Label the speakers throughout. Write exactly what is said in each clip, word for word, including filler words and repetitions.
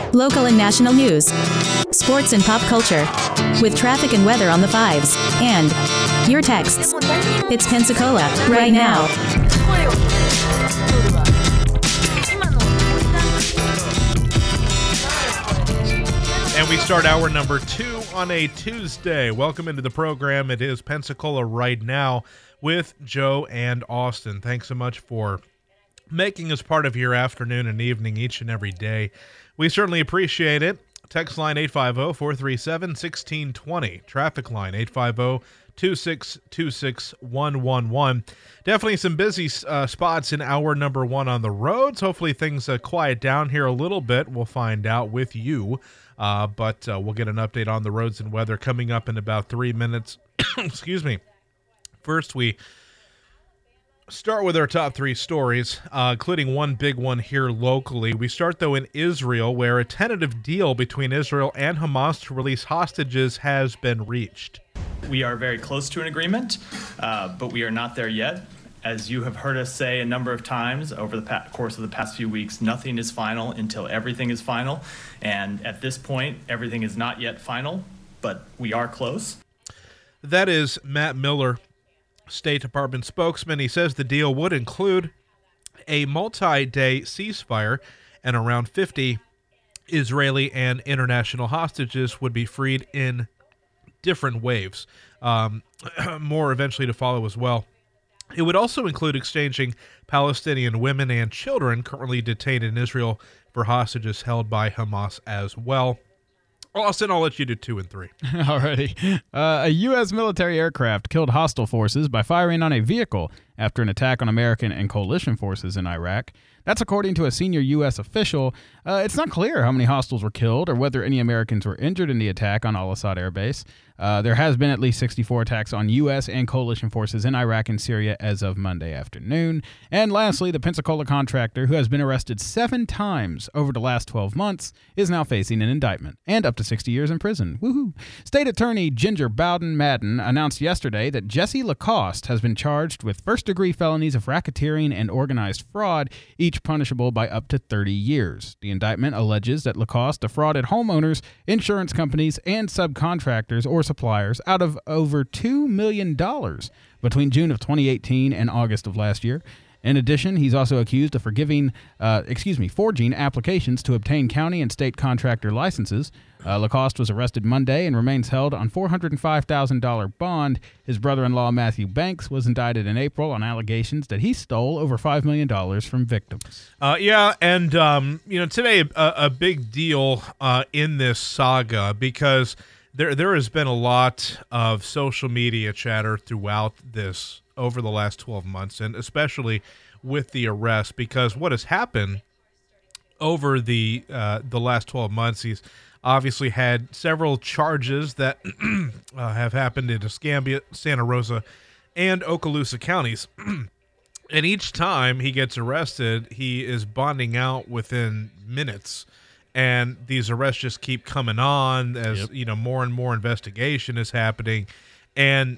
Speaker 1: local and national news, sports and pop culture, with traffic and weather on the fives, and your texts. It's Pensacola, right now.
Speaker 2: And we start hour number two on a Tuesday. Welcome into the program. It is Pensacola Right Now with Joe and Austin. Thanks so much for making us part of your afternoon and evening each and every day. We certainly appreciate it. Text line eight five zero, four three seven, one six two zero. Traffic line eight five zero, two six two six, one one one. Definitely some busy uh, spots in hour number one on the roads. Hopefully things uh, quiet down here a little bit. We'll find out with you. Uh, but uh, we'll get an update on the roads and weather coming up in about three minutes. Excuse me. First, we start with our top three stories, uh, including one big one here locally. We start, though, in Israel, where a tentative deal between Israel and Hamas to release hostages has been reached.
Speaker 3: We are very close to an agreement, uh, but we are not there yet. As you have heard us say a number of times over the pa- course of the past few weeks, nothing is final until everything is final. And at this point, everything is not yet final, but we are close.
Speaker 2: That is Matt Miller, State Department spokesman. He says the deal would include a multi-day ceasefire and around fifty Israeli and international hostages would be freed in different waves. Um, more eventually to follow as well. It would also include exchanging Palestinian women and children currently detained in Israel for hostages held by Hamas as well. Austin, I'll let you do two and three.
Speaker 4: Alrighty. Uh, a U S military aircraft killed hostile forces by firing on a vehicle after an attack on American and coalition forces in Iraq. That's according to a senior U S official. Uh, it's not clear how many hostiles were killed or whether any Americans were injured in the attack on Al-Assad Air Base. Uh, there has been at least sixty-four attacks on U S and coalition forces in Iraq and Syria as of Monday afternoon. And lastly, the Pensacola contractor, who has been arrested seven times over the last twelve months, is now facing an indictment and up to sixty years in prison. Woohoo! State Attorney Ginger Bowden Madden announced yesterday that Jesse Lacoste has been charged with first-degree felonies of racketeering and organized fraud, each punishable by up to thirty years. The indictment alleges that Lacoste defrauded homeowners, insurance companies, and subcontractors or suppliers out of over two million dollars between June of twenty eighteen and August of last year. In addition, he's also accused of forgiving, uh, excuse me, forging applications to obtain county and state contractor licenses. Uh, Lacoste was arrested Monday and remains held on four hundred five thousand dollars bond. His brother-in-law, Matthew Banks, was indicted in April on allegations that he stole over five million dollars from victims.
Speaker 2: Uh, yeah, and, um, you know, today a, a big deal uh, in this saga because there there has been a lot of social media chatter throughout this over the last twelve months, and especially with the arrest, because what has happened over the uh, the last twelve months, he's obviously had several charges that uh, have happened in Escambia, Santa Rosa, and Okaloosa counties. And each time he gets arrested, he is bonding out within minutes. And these arrests just keep coming on as, yep. you know, more and more investigation is happening. And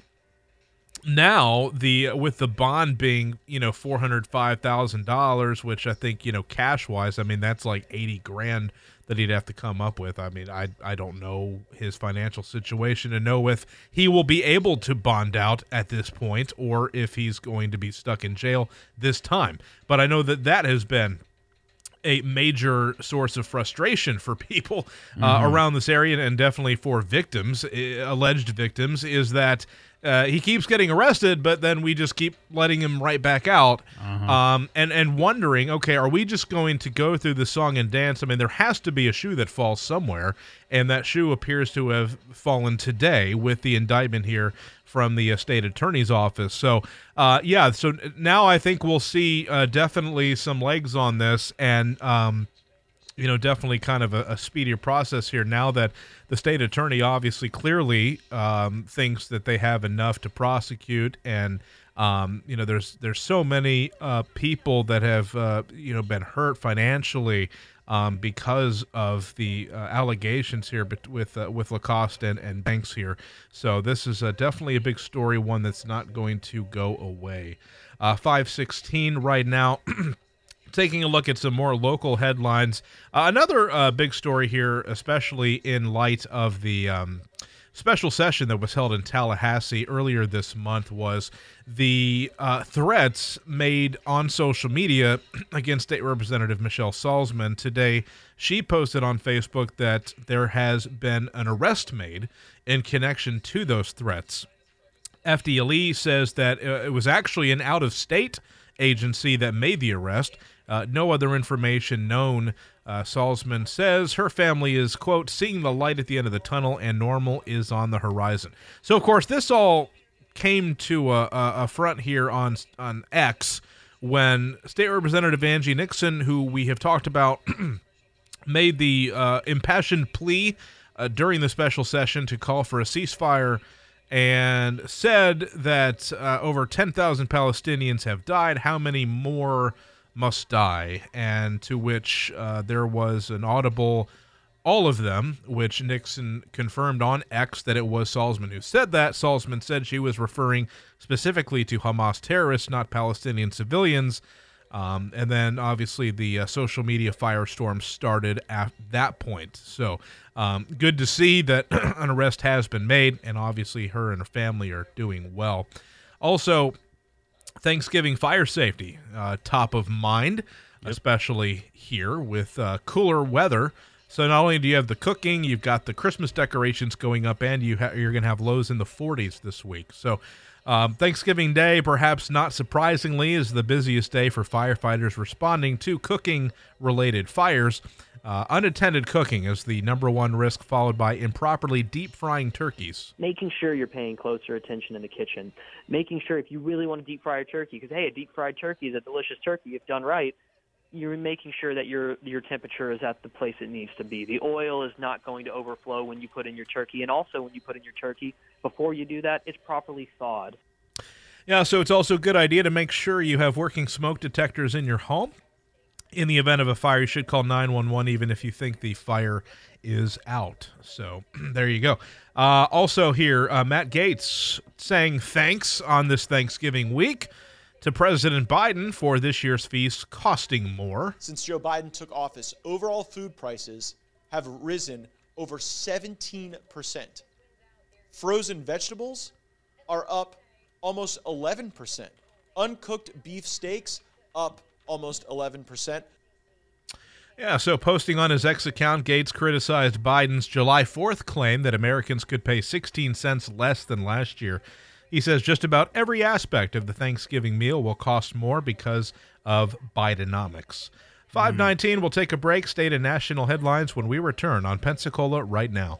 Speaker 2: now the with the bond being, you know, four hundred five thousand dollars, which I think, you know, cash wise, I mean, that's like eighty grand that he'd have to come up with. I mean, I I don't know his financial situation to know if he will be able to bond out at this point or if he's going to be stuck in jail this time. But I know that that has been a major source of frustration for people uh, mm-hmm. around this area, and definitely for victims, uh, alleged victims, is that uh, he keeps getting arrested, but then we just keep letting him right back out, uh-huh. um, and, and wondering, okay, are we just going to go through the song and dance? I mean, there has to be a shoe that falls somewhere, and that shoe appears to have fallen today with the indictment here from the uh, state attorney's office. So, uh, yeah, so now I think we'll see uh, definitely some legs on this, and, um, you know, definitely kind of a, a speedier process here now that the state attorney obviously clearly um, thinks that they have enough to prosecute. And, um, you know, there's there's so many uh, people that have, uh, you know, been hurt financially Um, because of the uh, allegations here bet- with uh, with Lacoste and, and Banks here. So this is uh, definitely a big story, one that's not going to go away. Uh, five sixteen right now. taking a look at some more local headlines. Uh, another uh, big story here, especially in light of the um, special session that was held in Tallahassee earlier this month, was the uh, threats made on social media against State Representative Michelle Salzman. Today, she posted on Facebook that there has been an arrest made in connection to those threats. F D L E says that uh, it was actually an out-of-state agency that made the arrest. Uh, no other information known. Uh, Salzman says her family is, quote, seeing the light at the end of the tunnel and normal is on the horizon. So, of course, this all came to a, a front here on, on X when State Representative Angie Nixon, who we have talked about, made the uh, impassioned plea uh, during the special session to call for a ceasefire and said that uh, over ten thousand Palestinians have died. How many more must die? And to which uh, there was an audible, all of them, which Nixon confirmed on X that it was Salzman who said that. Salzman said she was referring specifically to Hamas terrorists, not Palestinian civilians. Um, and then, obviously, the uh, social media firestorm started at that point. So, um, good to see that an arrest has been made, and obviously her and her family are doing well. Also, Thanksgiving fire safety, uh, top of mind, yep. especially here with uh, cooler weather. So not only do you have the cooking, you've got the Christmas decorations going up, and you ha- you're going to have lows in the forties this week. So um, Thanksgiving Day, perhaps not surprisingly, is the busiest day for firefighters responding to cooking-related fires. Uh, unattended cooking is the number one risk, followed by improperly deep-frying turkeys.
Speaker 5: Making sure you're paying closer attention in the kitchen. Making sure if you really want to deep-fry a turkey, because, hey, a deep-fried turkey is a delicious turkey if done right, you're making sure that your your temperature is at the place it needs to be. The oil is not going to overflow when you put in your turkey, and also when you put in your turkey, before you do that, it's properly thawed.
Speaker 2: Yeah, so it's also a good idea to make sure you have working smoke detectors in your home. In the event of a fire, you should call nine one one even if you think the fire is out. So there you go. Uh, also here, uh, Matt Gaetz saying thanks on this Thanksgiving week to President Biden for this year's feast costing more.
Speaker 6: Since Joe Biden took office, overall food prices have risen over seventeen percent. Frozen vegetables are up almost eleven percent. Uncooked beef steaks up almost eleven percent.
Speaker 2: Yeah, so posting on his X account, Gaetz criticized Biden's July fourth claim that Americans could pay sixteen cents less than last year. He says just about every aspect of the Thanksgiving meal will cost more because of Bidenomics. five nineteen, we'll take a break. State and national headlines when we return on Pensacola Right Now.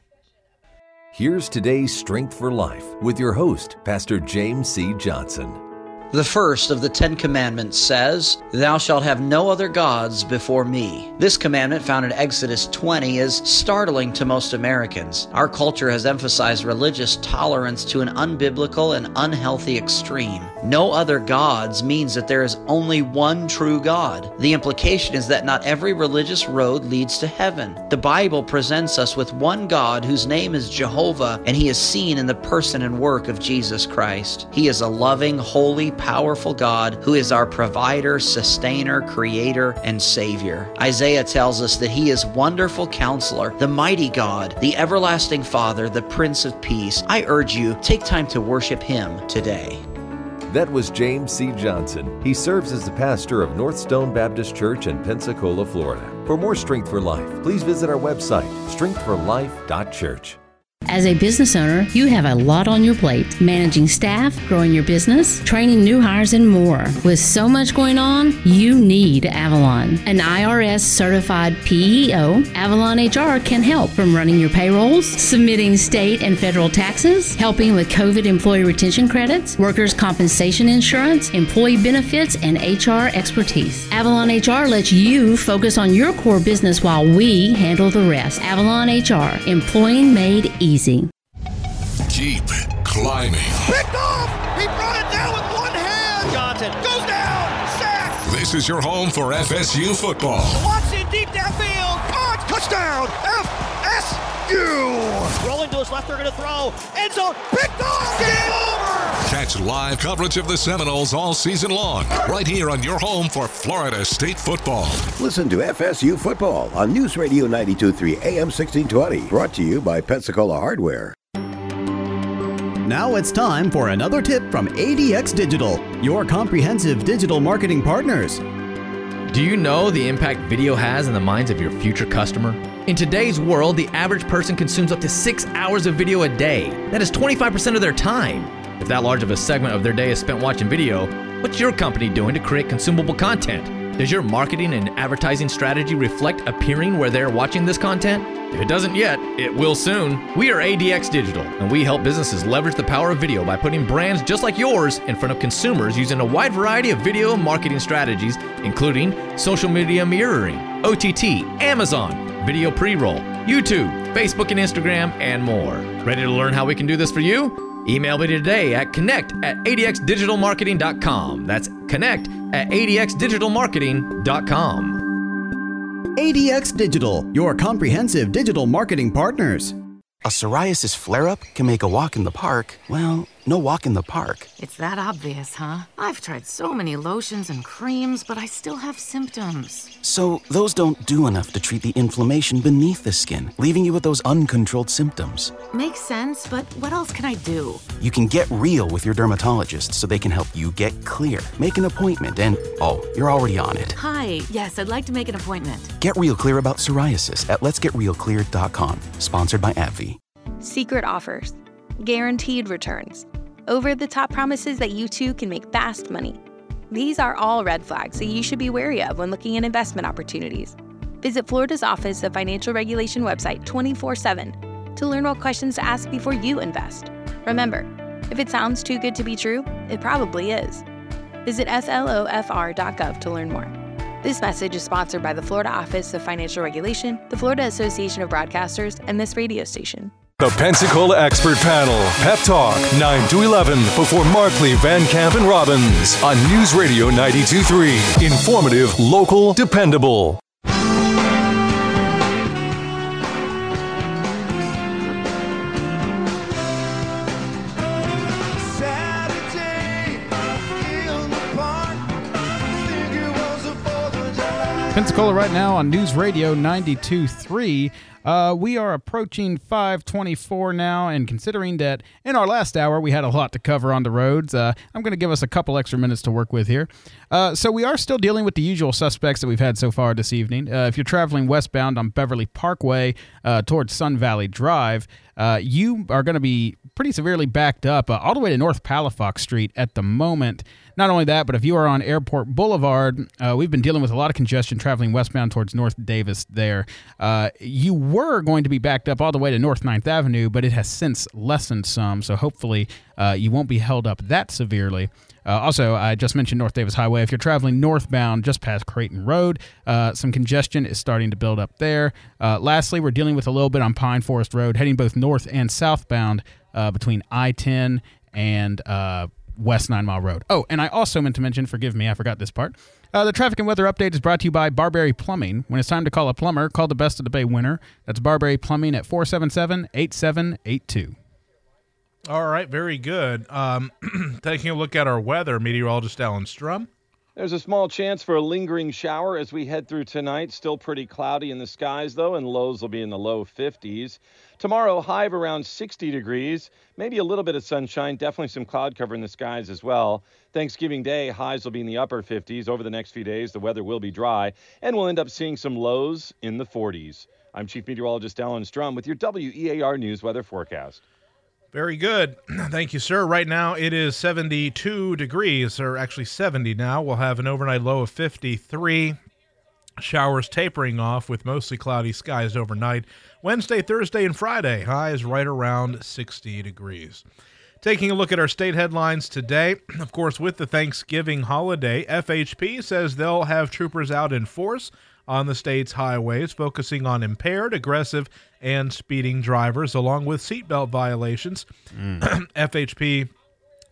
Speaker 7: Here's today's Strength for Life with your host, Pastor James C. Johnson.
Speaker 8: The first of the Ten Commandments says, "Thou shalt have no other gods before me." This commandment, found in Exodus twenty, is startling to most Americans. Our culture has emphasized religious tolerance to an unbiblical and unhealthy extreme. No other gods means that there is only one true God. The implication is that not every religious road leads to heaven. The Bible presents us with one God whose name is Jehovah, and he is seen in the person and work of Jesus Christ. He is a loving, holy, powerful God who is our provider, sustainer, creator, and savior. Isaiah tells us that he is wonderful counselor, the mighty God, the everlasting Father, the Prince of Peace. I urge you, take time to worship him today.
Speaker 7: That was James C. Johnson. He serves as the pastor of North Stone Baptist Church in Pensacola, Florida. For more Strength for Life, please visit our website, strength for life dot church.
Speaker 9: As a business owner, you have a lot on your plate. Managing staff, growing your business, training new hires, and more. With so much going on, you need Avalon. An I R S certified P E O, Avalon H R can help from running your payrolls, submitting state and federal taxes, helping with COVID employee retention credits, workers' compensation insurance, employee benefits, and H R expertise. Avalon H R lets you focus on your core business while we handle the rest. Avalon H R, employing made easy. Easy.
Speaker 10: Keep climbing.
Speaker 11: Picked off! He brought it down with one hand!
Speaker 12: Johnson
Speaker 11: goes down! Sack!
Speaker 10: This is your home for F S U football.
Speaker 11: Watson deep downfield! Caught! Touchdown! F S you! Rolling to his left, they're going to throw. End zone, picked off! Game over!
Speaker 10: Catch live coverage of the Seminoles all season long, right here on your home for Florida State football.
Speaker 12: Listen to F S U Football on News Radio ninety-two point three A M sixteen twenty, brought to you by Pensacola Hardware.
Speaker 13: Now it's time for another tip from A D X Digital, your comprehensive digital marketing partners.
Speaker 14: Do you know the impact video has in the minds of your future customer? In today's world, the average person consumes up to six hours of video a day. That is twenty-five percent of their time. If that large of a segment of their day is spent watching video, what's your company doing to create consumable content? Does your marketing and advertising strategy reflect appearing where they're watching this content? If it doesn't yet, it will soon. We are A D X Digital, and we help businesses leverage the power of video by putting brands just like yours in front of consumers using a wide variety of video marketing strategies, including social media mirroring, O T T, Amazon, video pre-roll, YouTube, Facebook and Instagram, and more. Ready to learn how we can do this for you? Email me today at connect at A D X digital marketing dot com. That's connect at A D X digital marketing dot com.
Speaker 13: A D X Digital, your comprehensive digital marketing partners.
Speaker 15: A psoriasis flare-up can make a walk in the park, well, no walk in the park.
Speaker 16: It's that obvious, huh? I've tried so many lotions and creams, but I still have symptoms.
Speaker 15: So those don't do enough to treat the inflammation beneath the skin, leaving you with those uncontrolled symptoms.
Speaker 16: Makes sense, but what else can I do?
Speaker 15: You can get real with your dermatologist so they can help you get clear. Make an appointment and, oh, you're already on it.
Speaker 16: Hi, yes, I'd like to make an appointment.
Speaker 15: Get real clear about psoriasis at lets get real clear dot com. Sponsored by AbbVie.
Speaker 17: Secret offers. Guaranteed returns. Over-the-top promises that you too can make fast money. These are all red flags that you should be wary of when looking at investment opportunities. Visit Florida's Office of Financial Regulation website twenty-four seven to learn what questions to ask before you invest. Remember, if it sounds too good to be true, it probably is. Visit S L O F R dot gov to learn more. This message is sponsored by the Florida Office of Financial Regulation, the Florida Association of Broadcasters, and this radio station.
Speaker 18: The Pensacola Expert Panel, Pep Talk, nine to eleven, before Markley, Van Camp, and Robbins on News Radio ninety-two point three. Informative, local, dependable.
Speaker 4: Pensacola right now on News Radio ninety-two point three. Uh, we are approaching five twenty-four now, and considering that in our last hour we had a lot to cover on the roads, uh, I'm going to give us a couple extra minutes to work with here. Uh, so we are still dealing with the usual suspects that we've had so far this evening. Uh, if you're traveling westbound on Beverly Parkway uh, towards Sun Valley Drive, uh, you are going to be pretty severely backed up uh, all the way to North Palafox Street at the moment. Not only that, but if you are on Airport Boulevard, uh, we've been dealing with a lot of congestion traveling westbound towards North Davis there. Uh, you were going to be backed up all the way to North ninth Avenue, but it has since lessened some, so hopefully uh, you won't be held up that severely. Uh, also, I just mentioned North Davis Highway. If you're traveling northbound just past Creighton Road, uh, some congestion is starting to build up there. Uh, lastly, we're dealing with a little bit on Pine Forest Road, heading both north and southbound uh, between I ten and uh, West Nine Mile Road. Oh, and I also meant to mention, forgive me, I forgot this part. Uh, the traffic and weather update is brought to you by Barberry Plumbing. When it's time to call a plumber, call the Best of the Bay winner. That's Barberry Plumbing at four seven seven, eight seven eight two.
Speaker 2: All right, very good. Um, taking a look at our weather, meteorologist Alan Strum.
Speaker 19: There's a small chance for a lingering shower as we head through tonight. Still pretty cloudy in the skies, though, and lows will be in the low fifties. Tomorrow, high of around sixty degrees, maybe a little bit of sunshine, definitely some cloud cover in the skies as well. Thanksgiving Day, highs will be in the upper fifties. Over the next few days, the weather will be dry, and we'll end up seeing some lows in the forties. I'm Chief Meteorologist Alan Strum with your W E A R News weather forecast.
Speaker 2: Very good. Thank you, sir. Right now it is seventy-two degrees, or actually seventy now. We'll have an overnight low of fifty-three. Showers tapering off with mostly cloudy skies overnight. Wednesday, Thursday, and Friday, highs right around sixty degrees. Taking a look at our state headlines today, of course, with the Thanksgiving holiday, F H P says they'll have troopers out in force on the state's highways, focusing on impaired, aggressive, and speeding drivers, along with seatbelt violations. Mm. F H P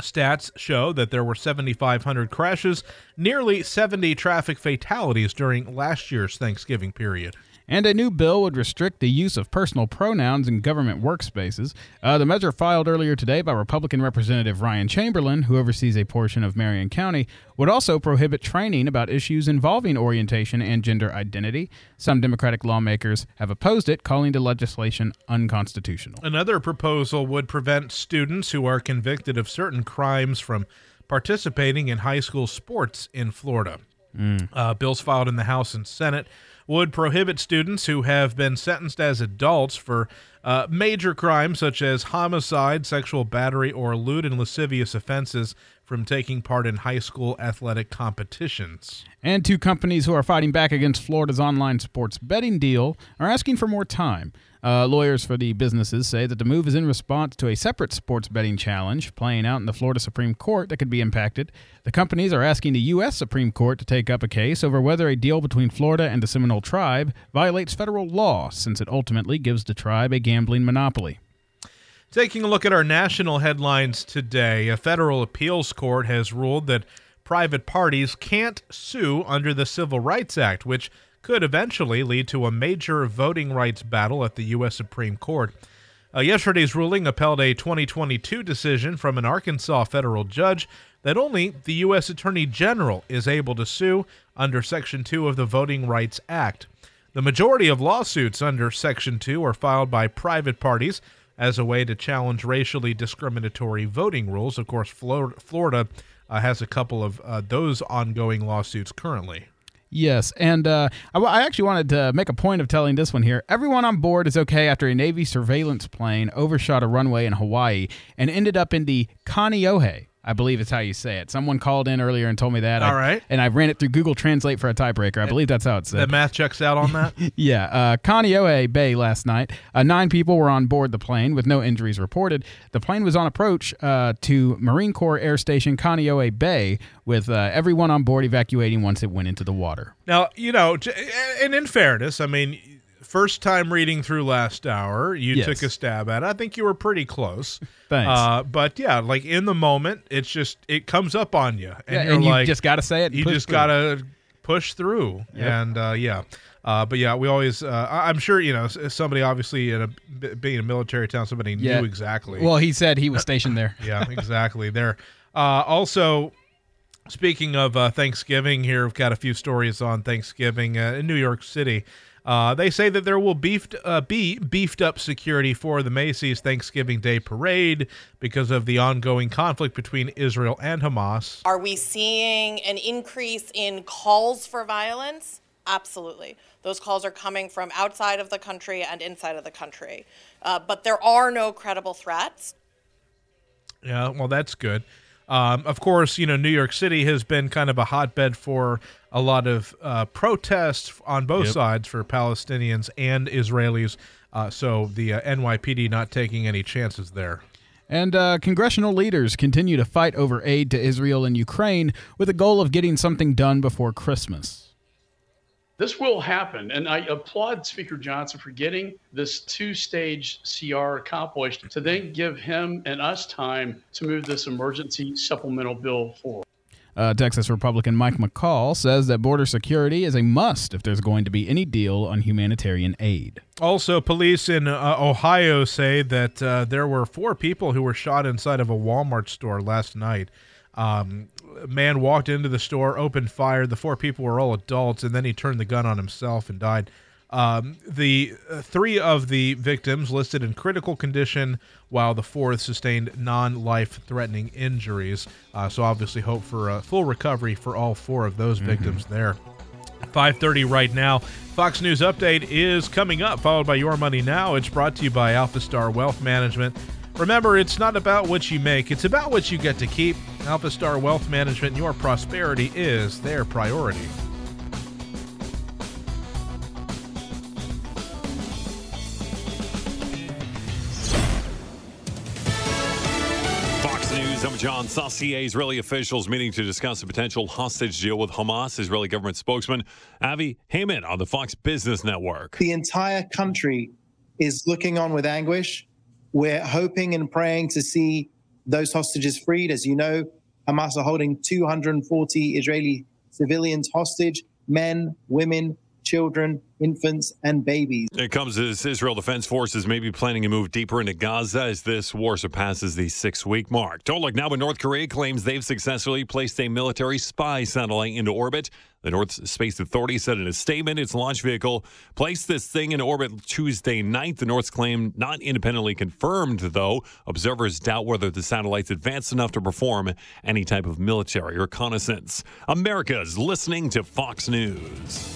Speaker 2: Stats show that there were seventy-five hundred crashes, nearly seventy traffic fatalities during last year's Thanksgiving period.
Speaker 4: And a new bill would restrict the use of personal pronouns in government workspaces. Uh, the measure filed earlier today by Republican Representative Ryan Chamberlain, who oversees a portion of Marion County, would also prohibit training about issues involving orientation and gender identity. Some Democratic lawmakers have opposed it, calling the legislation unconstitutional.
Speaker 2: Another proposal would prevent students who are convicted of certain crimes from participating in high school sports in Florida.
Speaker 4: Mm.
Speaker 2: Uh, bills filed in the House and Senate would prohibit students who have been sentenced as adults for uh, major crimes such as homicide, sexual battery, or lewd and lascivious offenses from taking part in high school athletic competitions.
Speaker 4: And two companies who are fighting back against Florida's online sports betting deal are asking for more time. Uh, lawyers for the businesses say that the move is in response to a separate sports betting challenge playing out in the Florida Supreme Court that could be impacted. The companies are asking the U S Supreme Court to take up a case over whether a deal between Florida and the Seminole Tribe violates federal law, since it ultimately gives the tribe a gambling monopoly.
Speaker 2: Taking a look at our national headlines today, a federal appeals court has ruled that private parties can't sue under the Civil Rights Act, which could eventually lead to a major voting rights battle at the U S Supreme Court. Uh, yesterday's ruling upheld a twenty twenty-two decision from an Arkansas federal judge that only the U S Attorney General is able to sue under Section two of the Voting Rights Act. The majority of lawsuits under Section two are filed by private parties as a way to challenge racially discriminatory voting rules. Of course, Florida uh, has a couple of uh, those ongoing lawsuits currently.
Speaker 4: Yes, and uh, I, I actually wanted to make a point of telling this one here. Everyone on board is okay after a Navy surveillance plane overshot a runway in Hawaii and ended up in the Kaneohe. I believe it's how you say it. Someone called in earlier and told me that.
Speaker 2: All
Speaker 4: I,
Speaker 2: right.
Speaker 4: And I ran it through Google Translate for a tiebreaker. I believe that's how it's said.
Speaker 2: The math checks out on that?
Speaker 4: Yeah. Uh, Kaneohe Bay last night. Uh, nine people were on board the plane with no injuries reported. The plane was on approach uh, to Marine Corps Air Station Kaneohe Bay with uh, everyone on board evacuating once it went into the water.
Speaker 2: Now, you know, and in fairness, I mean, first time reading through last hour, you
Speaker 4: Yes.
Speaker 2: took a stab at it. I think you were pretty close.
Speaker 4: Thanks.
Speaker 2: Uh, but yeah, like in the moment, it's just, it comes up on you. And
Speaker 4: Yeah,
Speaker 2: you're
Speaker 4: and you
Speaker 2: like,
Speaker 4: just gotta say it and
Speaker 2: You
Speaker 4: push
Speaker 2: just
Speaker 4: through.
Speaker 2: got to push through.
Speaker 4: Yep.
Speaker 2: And uh, yeah. Uh, but yeah, we always, uh, I- I'm sure, you know, s- somebody obviously in a, b- being a military town, somebody
Speaker 4: Yeah.
Speaker 2: knew exactly.
Speaker 4: Well, he said he was stationed there.
Speaker 2: Yeah, exactly. There. Uh, also, speaking of uh, Thanksgiving, here we've got a few stories on Thanksgiving uh, in New York City. Uh, they say that there will beefed, uh, be beefed up security for the Macy's Thanksgiving Day Parade because of the ongoing conflict between Israel and Hamas.
Speaker 20: Are we seeing an increase in calls for violence? Absolutely. Those calls are coming from outside of the country and inside of the country. Uh, but there are no credible threats.
Speaker 2: Yeah, well, that's good. Um, of course, you know, New York City has been kind of a hotbed for a lot of uh, protests on both
Speaker 4: Yep.
Speaker 2: sides for Palestinians and Israelis. Uh, so the uh, N Y P D not taking any chances there.
Speaker 4: And uh, congressional leaders continue to fight over aid to Israel and Ukraine with the goal of getting something done before Christmas.
Speaker 21: This will happen, and I applaud Speaker Johnson for getting this two-stage C R accomplished to then give him and us time to move this emergency supplemental bill forward.
Speaker 4: Uh, Texas Republican Mike McCall says that border security is a must if there's going to be any deal on humanitarian aid.
Speaker 2: Also, police in uh, Ohio say that uh, there were four people who were shot inside of a Walmart store last night. Um, a man walked into the store, opened fire. The four people were all adults, and then he turned the gun on himself and died. Um, the uh, three of the victims listed in critical condition, while the fourth sustained non-life-threatening injuries. Uh, so obviously hope for a full recovery for all four of those
Speaker 4: Mm-hmm.
Speaker 2: victims there. five thirty right now. Fox News Update is coming up, followed by Your Money Now. It's brought to you by Alpha Star Wealth Management. Remember, it's not about what you make, it's about what you get to keep. Alpha Star Wealth Management, your prosperity is their priority.
Speaker 22: Fox News, I'm John Saucier. Israeli officials meeting to discuss a potential hostage deal with Hamas. Israeli government spokesman Avi Heyman on the Fox Business Network.
Speaker 23: The entire country is looking on with anguish. We're hoping and praying to see
Speaker 1: those hostages freed. As you know, Hamas are holding two hundred forty Israeli civilians hostage, men, women, children, infants, and babies.
Speaker 22: It comes as Israel Defense Forces may be planning to move deeper into Gaza as this war surpasses the six-week mark. Don't look now, but North Korea claims they've successfully placed a military spy satellite into orbit. The North Space Authority said in a statement its launch vehicle placed this thing in orbit Tuesday night. The North's claim not independently confirmed, though. Observers doubt whether the satellite's advanced enough to perform any type of military reconnaissance. America's listening to Fox News.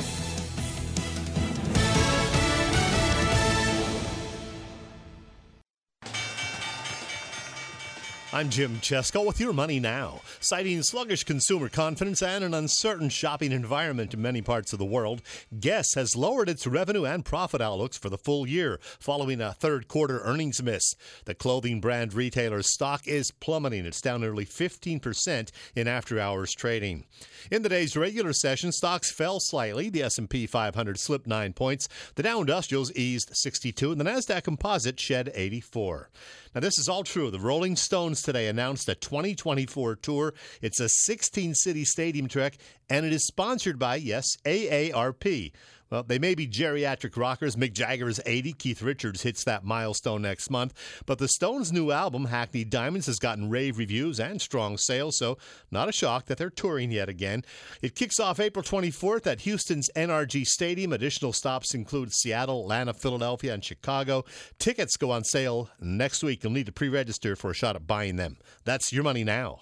Speaker 3: I'm Jim Chesko with your Money Now. Citing sluggish consumer confidence and an uncertain shopping environment in many parts of the world, Guess has lowered its revenue and profit outlooks for the full year following a third quarter earnings miss. The clothing brand retailer's stock is plummeting. It's down nearly fifteen percent in after-hours trading. In the day's regular session, stocks fell slightly. The S and P five hundred slipped nine points. The Dow Industrials eased sixty-two, and the NASDAQ Composite shed eighty-four. Now, this is all true. The Rolling Stones today announced a twenty twenty-four tour. It's a sixteen-city stadium trek, and it is sponsored by, yes, A A R P. Well, they may be geriatric rockers. Mick Jagger is eighty. Keith Richards hits that milestone next month. But the Stones' new album, Hackney Diamonds, has gotten rave reviews and strong sales, so not a shock that they're touring yet again. It kicks off April twenty-fourth at Houston's N R G Stadium. Additional stops include Seattle, Atlanta, Philadelphia, and Chicago. Tickets go on sale next week. You'll need to pre-register for a shot at buying them. That's your money now.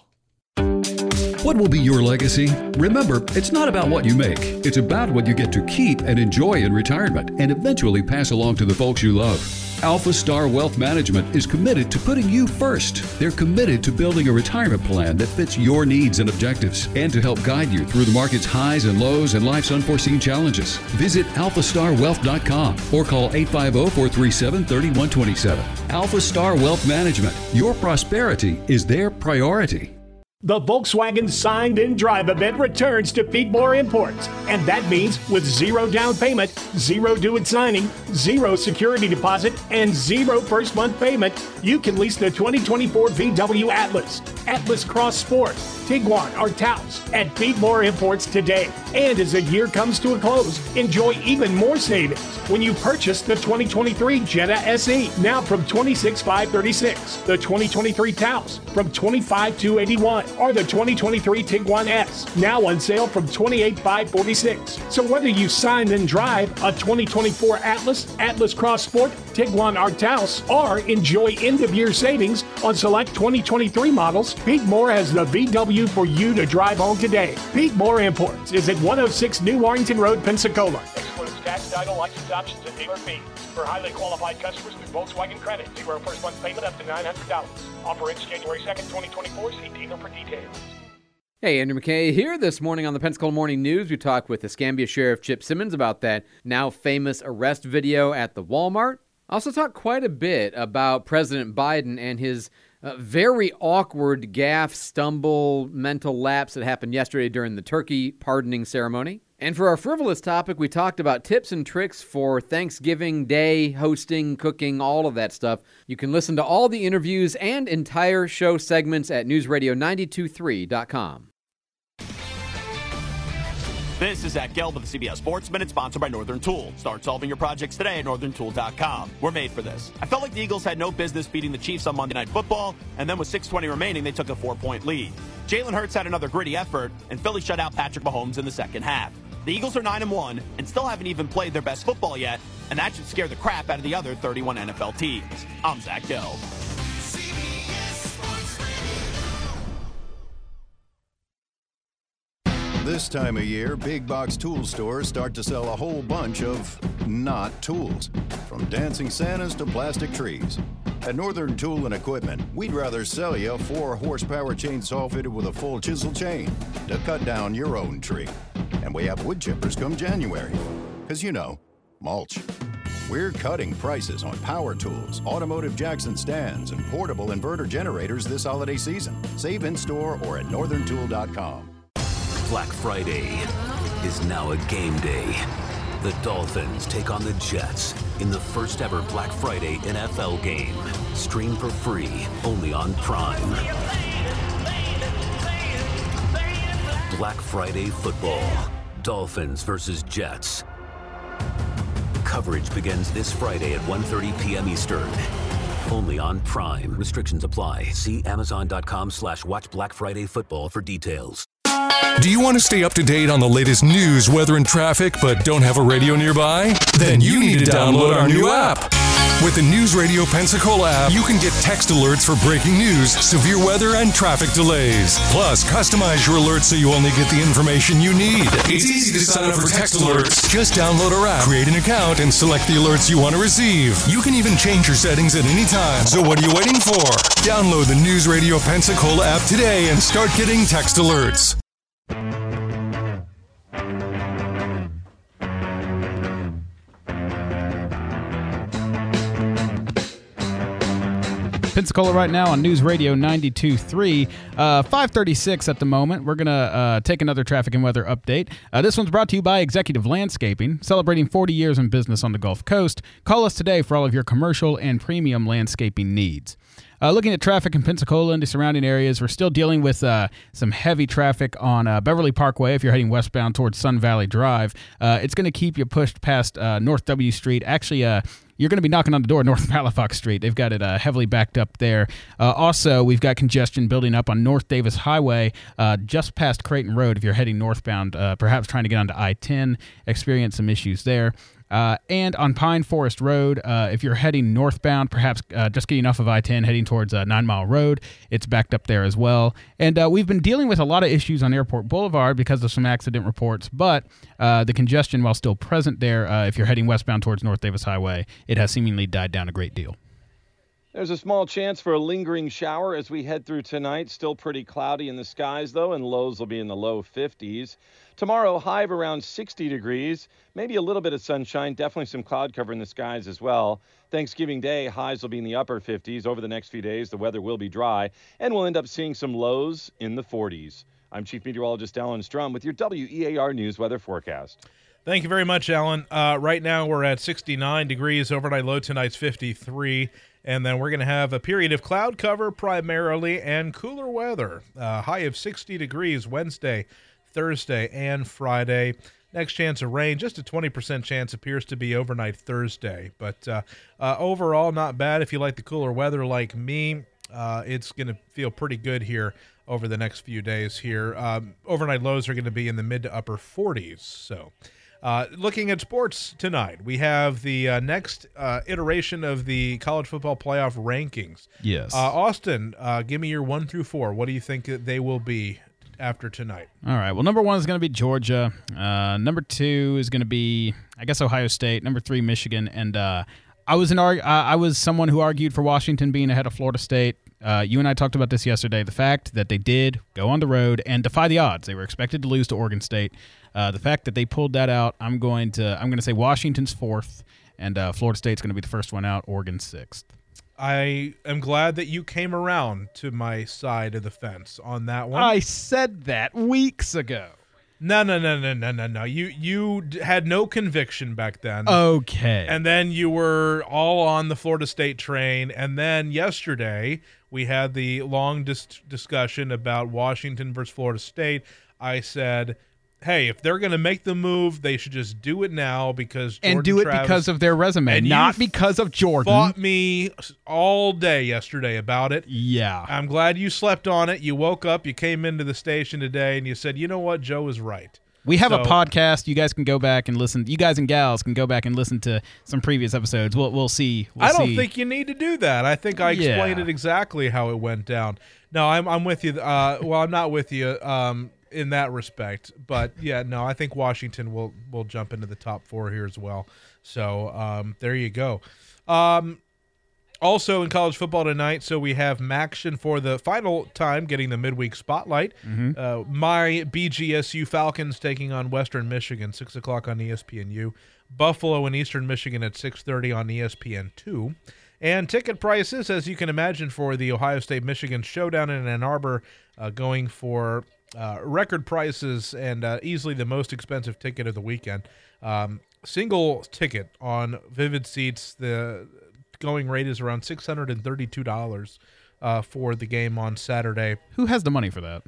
Speaker 23: What will be your legacy? Remember, it's not about what you make. It's about what you get to keep and enjoy in retirement and eventually pass along to the folks you love. Alpha Star Wealth Management is committed to putting you first. They're committed to building a retirement plan that fits your needs and objectives and to help guide you through the market's highs and lows and life's unforeseen challenges. Visit alpha star wealth dot com or call eight five zero, four three seven, three one two seven. Alpha Star Wealth Management. Your prosperity is their priority.
Speaker 24: The Volkswagen Signed and Drive event returns to Feedmore Imports, and that means with zero down payment, zero due at signing, zero security deposit, and zero first month payment, you can lease the twenty twenty-four V W Atlas, Atlas Cross Sport, Tiguan, or Taos at Feedmore Imports today. And as the year comes to a close, enjoy even more savings when you purchase the twenty twenty-three Jetta S E, now from twenty-six thousand five hundred thirty-six dollars, the twenty twenty-three Taos from twenty-five thousand two hundred eighty-one dollars, or the twenty twenty-three Tiguan S, now on sale from twenty-eight thousand five hundred forty-six dollars. So whether you sign and drive a twenty twenty-four Atlas, Atlas Cross Sport, Tiguan, or Taos, or enjoy end-of-year savings on select twenty twenty-three models, Feedmore has the V W for you to drive home today. Feedmore Imports is at one oh six New Warrington Road, Pensacola. Excludes tax, title, license options, and dealer fees. For highly qualified customers through Volkswagen Credit, zero first month payment up to nine hundred dollars. Offer ends January second, twenty twenty-four. See dealer for details.
Speaker 25: Hey, Andrew McKay here. This morning on the Pensacola Morning News, we talked with Escambia Sheriff Chip Simmons about that now famous arrest video at the Walmart. Also talked quite a bit about President Biden and his uh, very awkward gaffe, stumble, mental lapse that happened yesterday during the turkey pardoning ceremony. And for our frivolous topic, we talked about tips and tricks for Thanksgiving Day, hosting, cooking, all of that stuff. You can listen to all the interviews and entire show segments at news radio nine two three dot com.
Speaker 26: This is Zach Gelb with the C B S Sports Minute, sponsored by Northern Tool. Start solving your projects today at northern tool dot com. We're made for this. I felt like the Eagles had no business beating the Chiefs on Monday Night Football, and then with six twenty remaining, they took a four-point lead. Jalen Hurts had another gritty effort, and Philly shut out Patrick Mahomes in the second half. The Eagles are nine and one and still haven't even played their best football yet, and that should scare the crap out of the other thirty-one N F L teams. I'm Zach Gelb.
Speaker 27: This time of year, big box tool stores start to sell a whole bunch of not tools, from dancing Santas to plastic trees. At Northern Tool and Equipment, we'd rather sell you a four horsepower chainsaw fitted with a full chisel chain to cut down your own tree. And we have wood chippers come January, because you know, mulch. We're cutting prices on power tools, automotive jacks and stands, and portable inverter generators this holiday season. Save in store or at northern tool dot com.
Speaker 28: Black Friday is now a game day. The Dolphins take on the Jets.
Speaker 5: in the first ever Black Friday N F L game. Stream for free only on Prime. Black Friday football. Dolphins versus Jets. Coverage begins this Friday at one thirty p.m. Eastern. Only on Prime. Restrictions apply. See amazon.com slash watch Black Friday football for details.
Speaker 18: Do you want to stay up to date on the latest news, weather, and traffic, but don't have a radio nearby? Then you need to download our new app. With the News Radio Pensacola app, you can get text alerts for breaking news, severe weather, and traffic delays. Plus, customize your alerts so you only get the information you need. It's easy to sign up for text alerts. Just download our app, create an account, and select the alerts you want to receive. You can even change your settings at any time. So what are you waiting for? Download the News Radio Pensacola app today and start getting text alerts.
Speaker 4: Pensacola right now on News Radio ninety-two point three, uh, five thirty-six at the moment. We're going to uh, take another traffic and weather update. Uh, this one's brought to you by Executive Landscaping, celebrating forty years in business on the Gulf Coast. Call us today for all of your commercial and premium landscaping needs. Uh, looking at traffic in Pensacola and the surrounding areas, we're still dealing with uh, some heavy traffic on uh, Beverly Parkway if you're heading westbound towards Sun Valley Drive. Uh, it's going to keep you pushed past uh, North W Street. Actually, uh, you're going to be knocking on the door North Palafox Street. They've got it uh, heavily backed up there. Uh, also, we've got congestion building up on North Davis Highway uh, just past Creighton Road if you're heading northbound, uh, perhaps trying to get onto I ten. Experience some issues there. Uh, and on Pine Forest Road, uh, if you're heading northbound, perhaps uh, just getting off of I ten, heading towards uh, Nine Mile Road, it's backed up there as well. And uh, we've been dealing with a lot of issues on Airport Boulevard because of some accident reports, but uh, the congestion, while still present there, uh, if you're heading westbound towards North Davis Highway, it has seemingly died down a great deal.
Speaker 19: There's a small chance for a lingering shower as we head through tonight. Still pretty cloudy in the skies, though, and lows will be in the low fifties. Tomorrow, high of around sixty degrees. Maybe a little bit of sunshine. Definitely some cloud cover in the skies as well. Thanksgiving Day, highs will be in the upper fifties. Over the next few days, the weather will be dry, and we'll end up seeing some lows in the forties. I'm Chief Meteorologist Alan Strum with your W E A R News weather forecast.
Speaker 2: Thank you very much, Alan. Uh, right now, we're at sixty-nine degrees. Overnight low tonight's fifty-three. And then we're going to have a period of cloud cover primarily and cooler weather. Uh, high of sixty degrees Wednesday, Thursday, and Friday. Next chance of rain, just a twenty percent chance appears to be overnight Thursday. But uh, uh, overall, not bad. If you like the cooler weather like me, uh, it's going to feel pretty good here over the next few days here. Um, overnight lows are going to be in the mid to upper forties. So uh, looking at sports tonight, we have the uh, next uh, iteration of the college football playoff rankings.
Speaker 4: Yes.
Speaker 2: Uh, Austin, uh, give me your one through four. What do you think that they will be after tonight?
Speaker 4: All right. Well, number one is going to be Georgia. Uh, number two is going to be, I guess, Ohio State. Number three, Michigan. And uh, I was an arg- uh, I was someone who argued for Washington being ahead of Florida State. Uh, you and I talked about this yesterday. The fact that they did go on the road and defy the odds. They were expected to lose to Oregon State. Uh, the fact that they pulled that out, I'm going to I'm going to say Washington's fourth, and uh, Florida State's going to be the first one out. Oregon sixth.
Speaker 2: I am glad that you came around to my side of the fence on that one.
Speaker 4: I said that weeks ago.
Speaker 2: No, no, no, no, no, no, no. You you d- had no conviction back then.
Speaker 4: Okay.
Speaker 2: And then you were all on the Florida State train. And then yesterday we had the long dis- discussion about Washington versus Florida State. I said, hey, if they're going to make the move, they should just do it now because Jordan
Speaker 4: and do it
Speaker 2: Travis,
Speaker 4: because of their resume, not because of Jordan.
Speaker 2: Fought me all day yesterday about it.
Speaker 4: Yeah.
Speaker 2: I'm glad you slept on it. You woke up, you came into the station today, and you said, you know what, Joe was right.
Speaker 4: We have
Speaker 2: so,
Speaker 4: a podcast. You guys can go back and listen. You guys and gals can go back and listen to some previous episodes. We'll we'll see. We'll
Speaker 2: I don't
Speaker 4: see.
Speaker 2: think you need to do that. I think I explained
Speaker 4: Yeah.
Speaker 2: it exactly how it went down. No, I'm I'm with you. Uh, well, I'm not with you um, in that respect. But, yeah, no, I think Washington will, will jump into the top four here as well. So um, there you go. Um, also in college football tonight, so we have Maction for the final time getting the midweek spotlight.
Speaker 4: Mm-hmm.
Speaker 2: Uh, my B G S U Falcons taking on Western Michigan, six o'clock on E S P N U. Buffalo and Eastern Michigan at six thirty on E S P N two. And ticket prices, as you can imagine, for the Ohio State-Michigan showdown in Ann Arbor, uh, going for uh, record prices and uh, easily the most expensive ticket of the weekend. Um, single ticket on Vivid Seats, the going rate is around six hundred thirty-two dollars uh, for the game on Saturday.
Speaker 4: Who has the money for that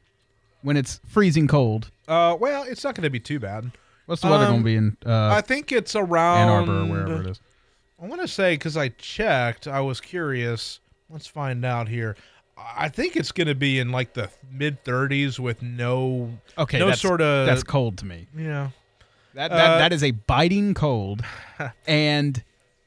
Speaker 4: when it's freezing cold?
Speaker 2: Uh, well, it's not going to be too bad.
Speaker 4: What's the weather
Speaker 2: Um,
Speaker 4: going to be in uh,
Speaker 2: I think it's around
Speaker 4: Ann Arbor or wherever it is?
Speaker 2: I want to say, because I checked, I was curious. Let's find out here. I think it's going to be in like the mid thirties with no
Speaker 4: Okay,
Speaker 2: no
Speaker 4: that's,
Speaker 2: sort of
Speaker 4: that's cold to me.
Speaker 2: Yeah,
Speaker 4: That that,
Speaker 2: Uh,
Speaker 4: that is a biting cold, and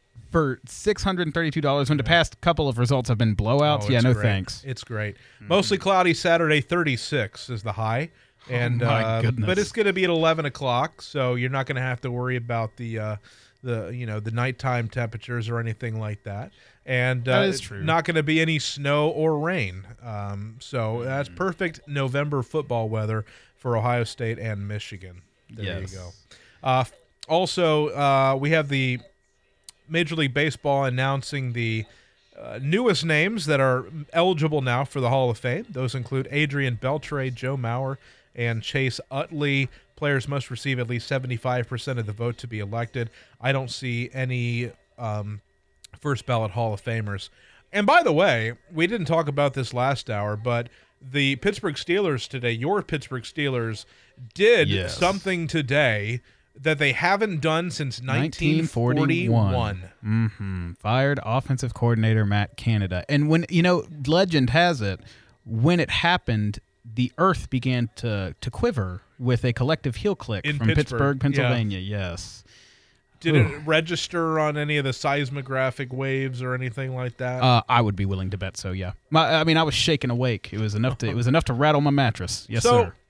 Speaker 4: for six hundred and thirty-two dollars, when the past couple of results have been blowouts,
Speaker 2: Oh,
Speaker 4: yeah,
Speaker 2: it's
Speaker 4: no
Speaker 2: great.
Speaker 4: thanks.
Speaker 2: It's great. Mostly cloudy Saturday, thirty-six is the high, and
Speaker 4: Oh, my
Speaker 2: uh,
Speaker 4: goodness.
Speaker 2: but it's going to be at eleven o'clock, so you're not going to have to worry about the uh, the you know the nighttime temperatures or anything like that. And uh,
Speaker 4: That is true.
Speaker 2: not going to be any snow or rain. Um, so
Speaker 4: Mm.
Speaker 2: that's perfect November football weather for Ohio State and Michigan. There
Speaker 4: Yes.
Speaker 2: you go. Uh, also, uh, we have the Major League Baseball announcing the uh, newest names that are eligible now for the Hall of Fame. Those include Adrian Beltre, Joe Mauer, and Chase Utley. Players must receive at least seventy-five percent of the vote to be elected. I don't see any um, first ballot Hall of Famers. And by the way, we didn't talk about this last hour, but the Pittsburgh Steelers today, your Pittsburgh Steelers, did
Speaker 4: Yes.
Speaker 2: something today that they haven't done since nineteen forty-one.
Speaker 4: Mm-hmm. Fired offensive coordinator Matt Canada. And when, you know, legend has it, when it happened, the earth began to, to quiver with a collective heel click
Speaker 2: In
Speaker 4: from
Speaker 2: Pittsburgh,
Speaker 4: Pittsburgh,
Speaker 2: yeah.
Speaker 4: Pennsylvania. Yes.
Speaker 2: Did
Speaker 4: Ooh.
Speaker 2: it register on any of the seismographic waves or anything like that?
Speaker 4: Uh, I would be willing to bet so. Yeah. My, I mean, I was shaken awake. It was enough to. It was enough to rattle my mattress. Yes,
Speaker 2: So-
Speaker 4: sir.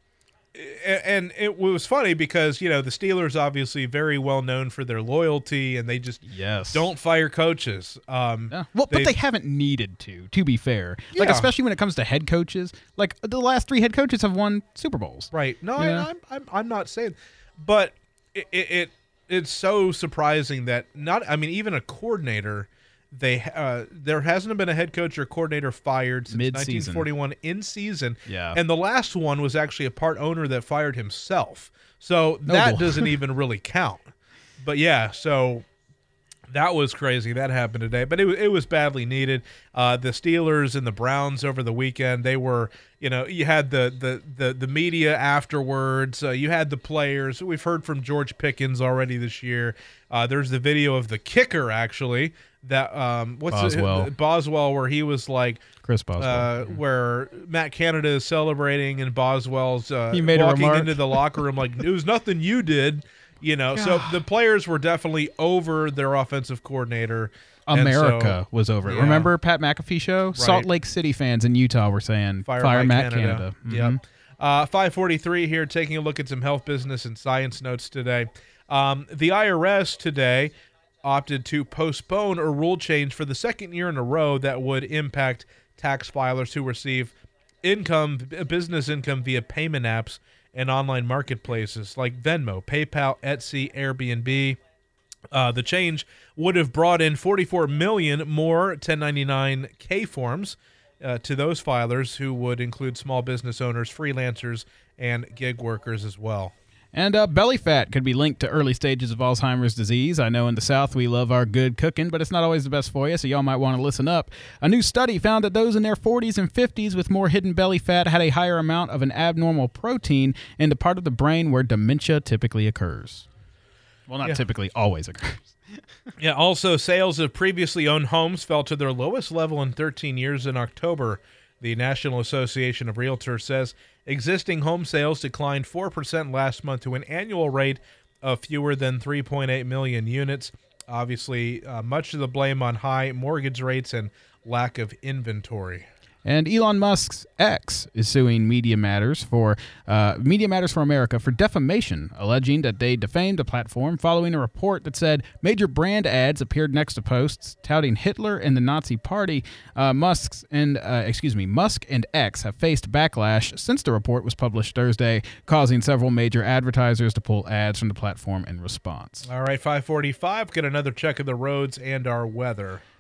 Speaker 2: A- and it was funny because, you know, the Steelers obviously very well known for their loyalty, and they just
Speaker 4: Yes.
Speaker 2: don't fire coaches. Um,
Speaker 4: Yeah. Well, but
Speaker 2: they've-
Speaker 4: they haven't needed to, to be fair. Like,
Speaker 2: Yeah.
Speaker 4: especially when it comes to head coaches. Like, the last three head coaches have won Super Bowls.
Speaker 2: Right. No,
Speaker 4: Yeah.
Speaker 2: I, I'm, I'm I'm not saying, but it, it it it's so surprising that not. I mean, even a coordinator, they uh, there hasn't been a head coach or coordinator fired since
Speaker 4: Mid-season.
Speaker 2: nineteen forty-one in season.
Speaker 4: Yeah.
Speaker 2: And the last one was actually a part owner that fired himself. So that
Speaker 4: Noble.
Speaker 2: doesn't even really count. But yeah, so. That was crazy. That happened today, but it, wa- it was badly needed. Uh, the Steelers and the Browns over the weekend, they were, you know, you had the the the, the media afterwards. Uh, you had the players. We've heard from George Pickens already this year. Uh, there's the video of the kicker, actually, that um, what's
Speaker 4: Boswell.
Speaker 2: it, Boswell, where he was like
Speaker 4: Chris Boswell.
Speaker 2: uh, where Matt Canada is celebrating and Boswell's uh,
Speaker 4: He made a
Speaker 2: walking
Speaker 4: remark.
Speaker 2: into the locker room like it was nothing you did. You know, so the players were definitely over their offensive coordinator. and
Speaker 4: America
Speaker 2: so-
Speaker 4: was over it.
Speaker 2: yeah.
Speaker 4: Remember Pat McAfee show? Salt
Speaker 2: Right.
Speaker 4: Lake City fans in Utah were saying,
Speaker 2: Fire,
Speaker 4: fire,
Speaker 2: Matt
Speaker 4: Matt
Speaker 2: Canada.
Speaker 4: Canada. Mhm.
Speaker 2: Yep. Uh, five forty-three here, taking a look at some health, business, and science notes today. Um, the I R S today opted to postpone a rule change for the second year in a row that would impact tax filers who receive income, b- business income via payment apps and online marketplaces like Venmo, PayPal, Etsy, Airbnb. Uh, the change would have brought in forty-four million more ten ninety-nine K forms uh, to those filers, who would include small business owners, freelancers, and gig workers as well.
Speaker 4: And uh, belly fat could be linked to early stages of Alzheimer's disease. I know in the South we love our good cooking, but it's not always the best for you, so y'all might want to listen up. A new study found that those in their forties and fifties with more hidden belly fat had a higher amount of an abnormal protein in the part of the brain where dementia typically occurs. Well, not
Speaker 2: Yeah.
Speaker 4: typically, always occurs.
Speaker 2: Yeah, also, sales of previously owned homes fell to their lowest level in thirteen years in October. The National Association of Realtors says existing home sales declined four percent last month to an annual rate of fewer than three point eight million units. Obviously, uh, much of the blame on high mortgage rates and lack of inventory.
Speaker 4: And Elon Musk's X is suing Media Matters for uh, Media Matters for America for defamation, alleging that they defamed the platform following a report that said major brand ads appeared next to posts touting Hitler and the Nazi Party. Uh, Musk's and uh, excuse me, Musk and X have faced backlash since the report was published Thursday, causing several major advertisers to pull ads from the platform in response.
Speaker 2: All right, five forty-five. Get another check of the roads and our weather.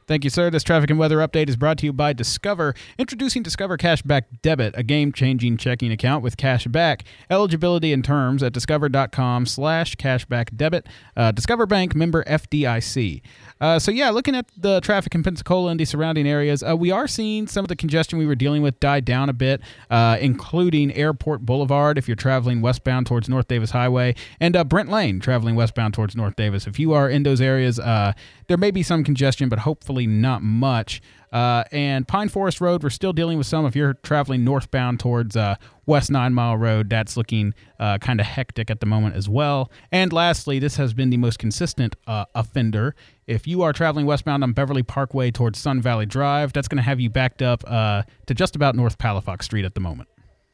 Speaker 4: Thank you, sir. This traffic and weather update is brought to you by Discover. Introducing Discover Cashback Debit, a game-changing checking account with cash back. Eligibility and terms at discover.com slash cashback debit. Uh, Discover Bank, member F D I C. Uh, so, yeah, looking at the traffic in Pensacola and the surrounding areas, uh, we are seeing some of the congestion we were dealing with die down a bit, uh, including Airport Boulevard if you're traveling westbound towards North Davis Highway, and uh, Brent Lane traveling westbound towards North Davis. If you are in those areas, uh, there may be some congestion, but hopefully not much. Uh, and Pine Forest Road, we're still dealing with some. If you're traveling northbound towards uh, West Nine Mile Road, that's looking uh, kind of hectic at the moment as well. And lastly, this has been the most consistent uh, offender. If you are traveling westbound on Beverly Parkway towards Sun Valley Drive, that's going to have you backed up uh, to just about North Palafox Street at the moment.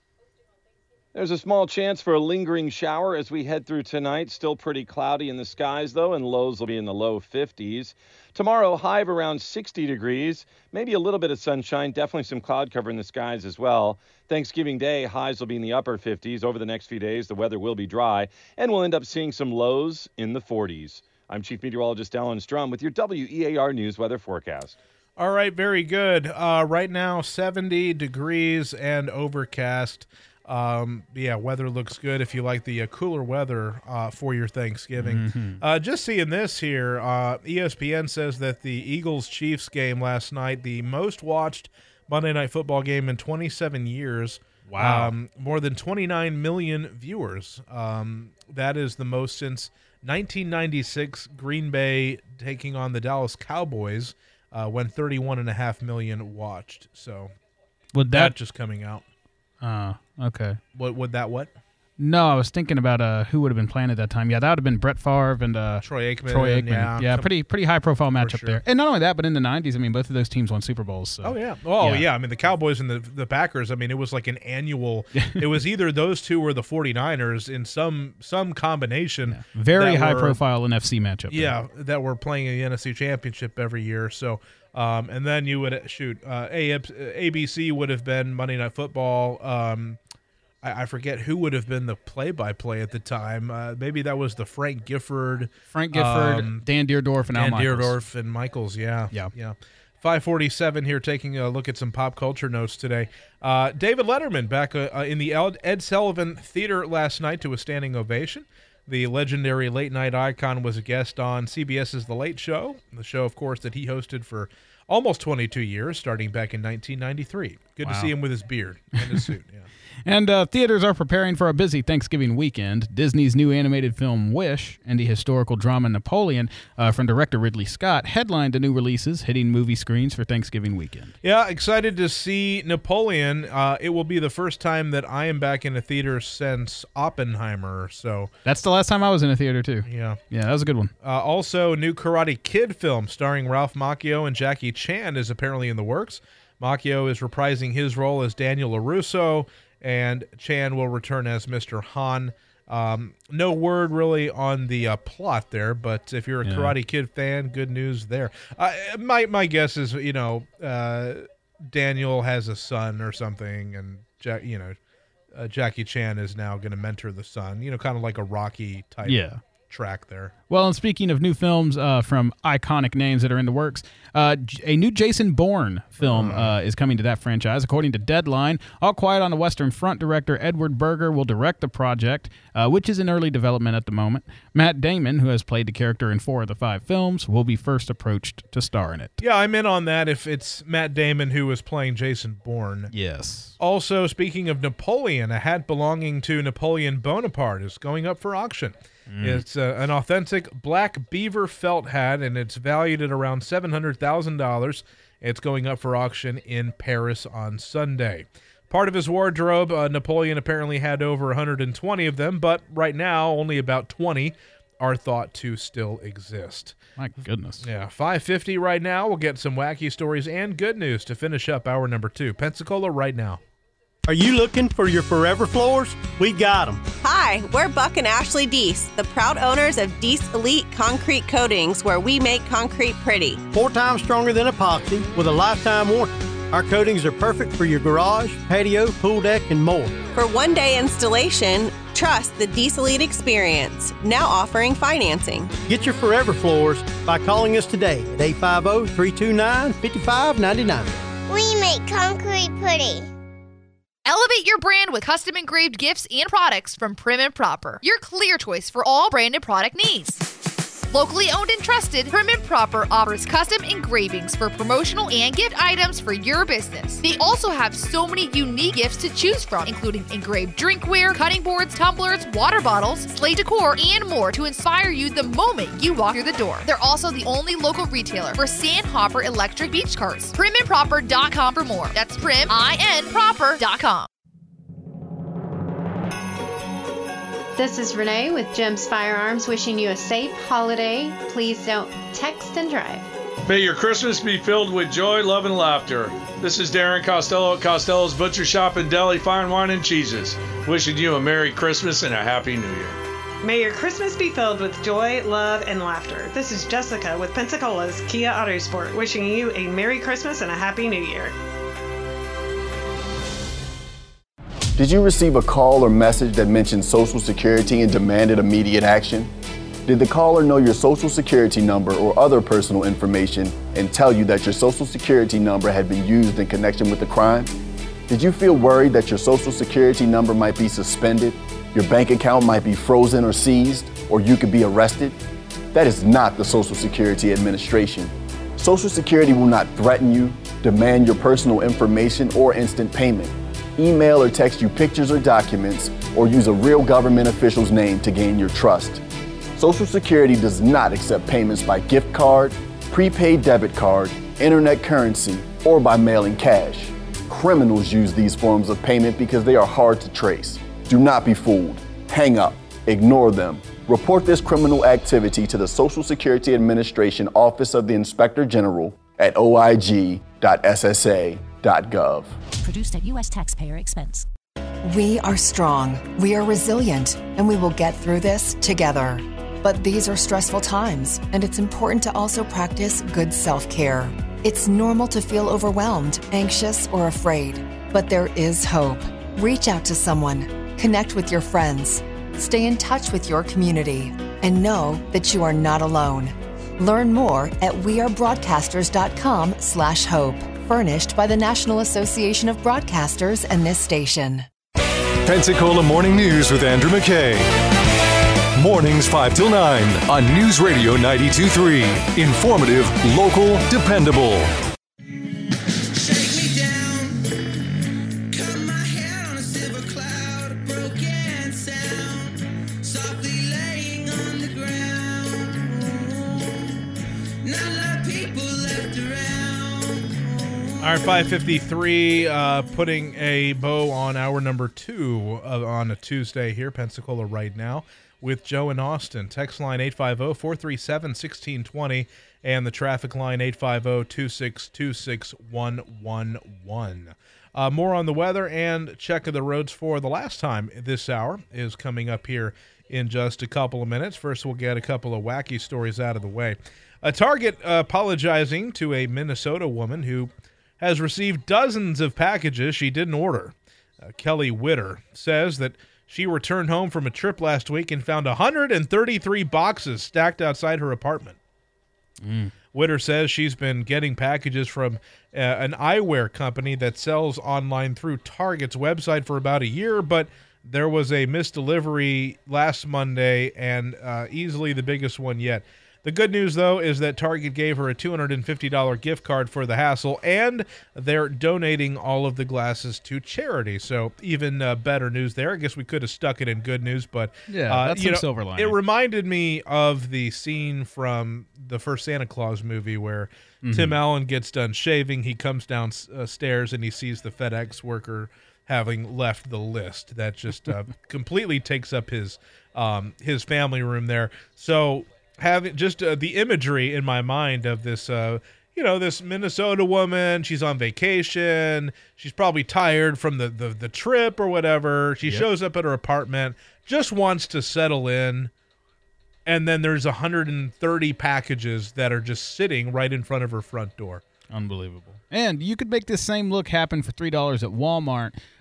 Speaker 19: There's a small chance for a lingering shower as we head through tonight. Still pretty cloudy in the skies, though, and lows will be in the low fifties. Tomorrow, high of around sixty degrees. Maybe a little bit of sunshine. Definitely some cloud cover in the skies as well. Thanksgiving Day, highs will be in the upper fifties. Over the next few days, the weather will be dry, and we'll end up seeing some lows in the forties. I'm Chief Meteorologist Alan Strum with your W E A R News weather forecast.
Speaker 2: All right, very good. Uh, right now, seventy degrees and overcast. Um, yeah, weather looks good if you like the uh, cooler weather uh, for your Thanksgiving.
Speaker 4: Mm-hmm.
Speaker 2: Uh, just seeing this here, uh, E S P N says that the Eagles-Chiefs game last night, the most watched Monday Night Football game in twenty-seven years.
Speaker 4: Wow.
Speaker 2: Um, more than twenty-nine million viewers. Um, that is the most since nineteen ninety-six, Green Bay taking on the Dallas Cowboys, uh, when thirty-one point five million watched. So
Speaker 4: Would
Speaker 2: that,
Speaker 4: that
Speaker 2: just coming out.
Speaker 4: Uh, okay.
Speaker 2: What would that what?
Speaker 4: No, I was thinking about uh, who would have been playing at that time. Yeah, that would have been Brett Favre and uh,
Speaker 2: Troy Aikman.
Speaker 4: Troy Aikman.
Speaker 2: Yeah,
Speaker 4: Yeah, pretty pretty high profile matchup
Speaker 2: sure.
Speaker 4: there. And not only that, but in the nineties, I mean, both of those teams won Super Bowls. So.
Speaker 2: Oh yeah. Oh
Speaker 4: Yeah.
Speaker 2: yeah. I mean, the Cowboys and the the Packers. I mean, it was like an annual. It was either those two or the 49ers in some some combination.
Speaker 4: Very
Speaker 2: that
Speaker 4: high
Speaker 2: were-
Speaker 4: profile N F C matchup. there.
Speaker 2: Yeah, that were playing in the N F C Championship every year. So, um, and then you would shoot uh, A B C would have been Monday Night Football. Um, I, I forget who would have been the play-by-play at the time. Uh, maybe that was the Frank Gifford,
Speaker 4: Frank Gifford,
Speaker 2: um,
Speaker 4: Dan Deerdorf, and Al
Speaker 2: Dan
Speaker 4: Michaels.
Speaker 2: Deerdorf and Michaels. Yeah,
Speaker 4: Yeah.
Speaker 2: yeah. five forty-seven here, taking a look at some pop culture notes today. Uh, David Letterman back uh, in the Ed Sullivan Theater last night to a standing ovation. The legendary late-night icon was a guest on CBS's The Late Show, the show, of course, that he hosted for almost twenty-two years, starting back in nineteen ninety-three. Good
Speaker 4: Wow.
Speaker 2: to see him with his beard and his suit. Yeah.
Speaker 4: And uh, theaters are preparing for a busy Thanksgiving weekend. Disney's new animated film Wish and the historical drama Napoleon uh, from director Ridley Scott headlined the new releases hitting movie screens for Thanksgiving weekend.
Speaker 2: Yeah, excited to see Napoleon. Uh, it will be the first time that I am back in a theater since Oppenheimer. So
Speaker 4: That's the last time I was in a theater, too.
Speaker 2: Yeah.
Speaker 4: Yeah, that was a good one.
Speaker 2: Uh, also, new Karate Kid film starring Ralph Macchio and Jackie Chan is apparently in the works. Macchio is reprising his role as Daniel LaRusso, and Chan will return as Mister Han. Um, no word really on the uh, plot there, but if you're a
Speaker 4: Yeah.
Speaker 2: Karate Kid fan, good news there. Uh, my my guess is, you know, uh, Daniel has a son or something, and ja- you know, uh, Jackie Chan is now going to mentor the son. You know, kind of like a Rocky type
Speaker 4: Yeah.
Speaker 2: track there.
Speaker 4: Well, and speaking of new films uh, from iconic names that are in the works, uh, J- a new Jason Bourne film uh, is coming to that franchise. According to Deadline, All Quiet on the Western Front director Edward Berger will direct the project, uh, which is in early development at the moment. Matt Damon, who has played the character in four of the five films, will be first approached to star in it.
Speaker 2: Yeah, I'm in on that if it's Matt Damon who is playing Jason Bourne.
Speaker 4: Yes.
Speaker 2: Also, speaking of Napoleon, a hat belonging to Napoleon Bonaparte is going up for auction.
Speaker 4: Mm.
Speaker 2: It's uh, an authentic black beaver felt hat, and it's valued at around seven hundred thousand dollars. It's going up for auction in Paris on Sunday. Part of his wardrobe, uh, Napoleon apparently had over one hundred twenty of them, but right now only about twenty are thought to still exist.
Speaker 4: My goodness.
Speaker 2: Yeah, five fifty right now. We'll get some wacky stories and good news to finish up hour number two. Pensacola right now.
Speaker 6: Are you looking for your forever floors? We got them.
Speaker 7: Hi, we're Buck and Ashley Deese, the proud owners of Deese Elite Concrete Coatings, where we make concrete pretty.
Speaker 6: Four times stronger than epoxy with a lifetime warranty. Our coatings are perfect for your garage, patio, pool deck, and more.
Speaker 7: For one-day installation, Trust the Dees Elite experience, now offering financing.
Speaker 6: Get your Forever Floors by calling us today at eight five zero, three two nine, five five nine nine.
Speaker 8: We make concrete pretty.
Speaker 9: Elevate your brand with custom engraved gifts and products from Prim and Proper, your clear choice for all branded product needs. Locally owned and trusted, Prim and Proper offers custom engravings for promotional and gift items for your business. They also have so many unique gifts to choose from, including engraved drinkware, cutting boards, tumblers, water bottles, sleigh decor, and more to inspire you the moment you walk through the door. They're also the only local retailer for Sandhopper electric beach cars. prim and proper dot com for more. That's prim, I N, proper dot com.
Speaker 10: This is Renee with Jim's Firearms wishing you a safe holiday. Please don't text and drive.
Speaker 11: May your Christmas be filled with joy, love, and laughter. This is Darren Costello at Costello's Butcher Shop and Deli Fine Wine and Cheeses, wishing you a Merry Christmas and a Happy New Year.
Speaker 12: May your Christmas be filled with joy, love, and laughter. This is Jessica with Pensacola's Kia Autosport, wishing you a Merry Christmas and a Happy New Year.
Speaker 13: Did you receive a call or message that mentioned Social Security and demanded immediate action? Did the caller know your Social Security number or other personal information and tell you that your Social Security number had been used in connection with the crime? Did you feel worried that your Social Security number might be suspended, your bank account might be frozen or seized, or you could be arrested? That is not the Social Security Administration. Social Security will not threaten you, demand your personal information, or instant payment. Email or text you pictures or documents, or use a real government official's name to gain your trust. Social Security does not accept payments by gift card, prepaid debit card, internet currency, or by mailing cash. Criminals use these forms of payment because they are hard to trace. Do not be fooled. Hang up. Ignore them. Report this criminal activity to the Social Security Administration Office of the Inspector General at o i g dot s s a dot gov.
Speaker 14: Produced at U S taxpayer expense.
Speaker 28: We are strong, we are resilient, and we will get through this together. But these are stressful times, and it's important to also practice good self-care. It's normal to feel overwhelmed, anxious, or afraid, but there is hope. Reach out to someone, connect with your friends, stay in touch with your community, and know that you are not alone. Learn more at wearebroadcasters.com slash hope. Furnished by the National Association of Broadcasters and this station.
Speaker 18: Pensacola Morning News with Andrew McKay. Mornings five till nine on News Radio ninety-two point three. Informative, local, dependable.
Speaker 2: All right, five fifty-three, uh, putting a bow on hour number two of, on a Tuesday here, Pensacola right now, with Joe and Austin. Text line eight five zero, four three seven, one six two zero and the traffic line eight five zero, two six two six, one one one. Uh, more on the weather and check of the roads for the last time this hour is coming up here in just a couple of minutes. First, we'll get a couple of wacky stories out of the way. A Target uh, apologizing to a Minnesota woman who has received dozens of packages she didn't order. Uh, Kelly Witter says that she returned home from a trip last week and found one hundred thirty-three boxes stacked outside her apartment.
Speaker 4: Mm.
Speaker 2: Witter says she's been getting packages from uh, an eyewear company that sells online through Target's website for about a year, but there was a missed delivery last Monday, and uh, easily the biggest one yet. The good news, though, is that Target gave her a two hundred fifty dollars gift card for the hassle, and they're donating all of the glasses to charity. So even uh, better news there. I guess we could have stuck it in good news, but
Speaker 4: yeah,
Speaker 2: uh,
Speaker 4: that's
Speaker 2: you
Speaker 4: some
Speaker 2: know,
Speaker 4: silver lining.
Speaker 2: It reminded me of the scene from the first Santa Claus movie where
Speaker 4: Mm-hmm.
Speaker 2: Tim Allen gets done shaving. He comes downstairs and he sees the FedEx worker having left the list. That just uh, completely takes up his um, his family room there. So having just uh, the imagery in my mind of this, uh, you know, this Minnesota woman, she's on vacation. She's probably tired from the, the, the trip or whatever. She
Speaker 4: Yep.
Speaker 2: shows up at her apartment, just wants to settle in. And then there's one hundred thirty packages that are just sitting right in front of her front door.
Speaker 4: Unbelievable. And you could make this same look happen for three dollars at Walmart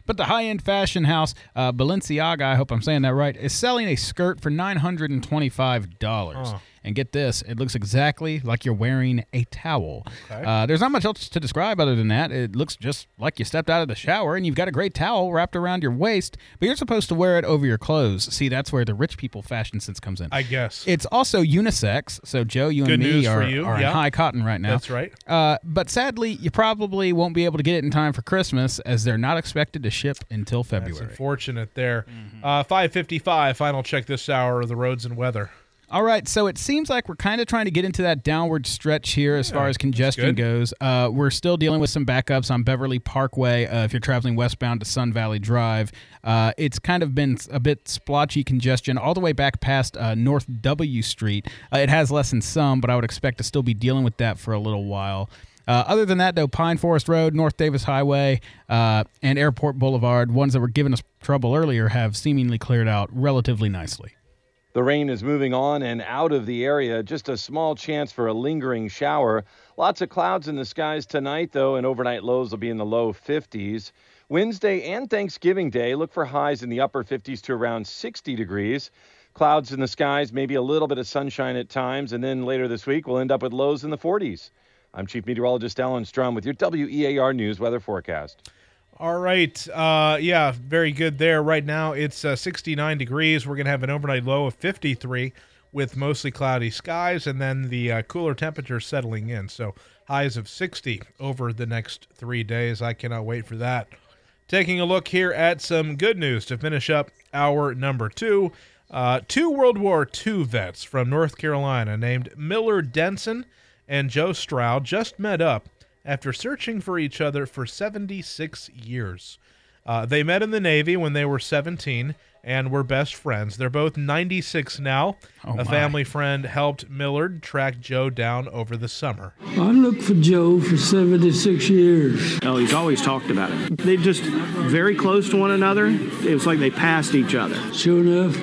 Speaker 4: But the high-end fashion house, uh, Balenciaga, I hope I'm saying that right, is selling a skirt for nine hundred twenty-five dollars.
Speaker 2: Oh.
Speaker 4: And get this, it looks exactly like you're wearing a towel.
Speaker 2: Okay.
Speaker 4: Uh, there's not much else to describe other than that. It looks just like you stepped out of the shower and you've got a great towel wrapped around your waist, but you're supposed to wear it over your clothes. See, that's where the rich people fashion sense comes in.
Speaker 2: I guess.
Speaker 4: It's also unisex, so Joe, you
Speaker 2: Good
Speaker 4: and me
Speaker 2: news
Speaker 4: are,
Speaker 2: for you.
Speaker 4: are
Speaker 2: Yeah.
Speaker 4: in high cotton right now.
Speaker 2: That's right.
Speaker 4: Uh, but sadly, you probably won't be able to get it in time for Christmas as they're not expected to ship until February.
Speaker 2: That's unfortunate there. Uh, five fifty-five, final check this hour of the roads and weather.
Speaker 4: All right, so it seems like we're kind of trying to get into that downward stretch here as far as congestion goes. Uh, we're still dealing with some backups on Beverly Parkway uh, if you're traveling westbound to Sun Valley Drive. Uh, it's kind of been a bit splotchy congestion all the way back past uh, North W Street. Uh, it has lessened some, but I would expect to still be dealing with that for a little while. Uh, other than that, though, Pine Forest Road, North Davis Highway, uh, and Airport Boulevard, ones that were giving us trouble earlier, have seemingly cleared out relatively nicely.
Speaker 19: The rain is moving on and out of the area. Just a small chance for a lingering shower. Lots of clouds in the skies tonight, though, and overnight lows will be in the low fifties. Wednesday and Thanksgiving Day, look for highs in the upper fifties to around sixty degrees. Clouds in the skies, maybe a little bit of sunshine at times, and then later this week we'll end up with lows in the forties. I'm Chief Meteorologist Alan Strum with your W E A R News weather forecast.
Speaker 2: All right. Uh, yeah, very good there. Right now it's uh, sixty-nine degrees. We're going to have an overnight low of fifty-three with mostly cloudy skies, and then the uh, cooler temperatures settling in. So highs of sixty over the next three days. I cannot wait for that. Taking a look here at some good news to finish up hour number two. Uh, two World War Two vets from North Carolina named Miller Denson and Joe Stroud just met up after searching for each other for seventy-six years. Uh, they met in the Navy when they were seventeen and were best friends. They're both ninety-six now.
Speaker 1: Oh,
Speaker 2: a
Speaker 1: my.
Speaker 2: family friend helped Millard track Joe down over the summer.
Speaker 1: I looked for Joe for seventy-six years.
Speaker 3: Oh, he's always talked about it. They just very close to one another. It was like they passed each other.
Speaker 1: Sure enough,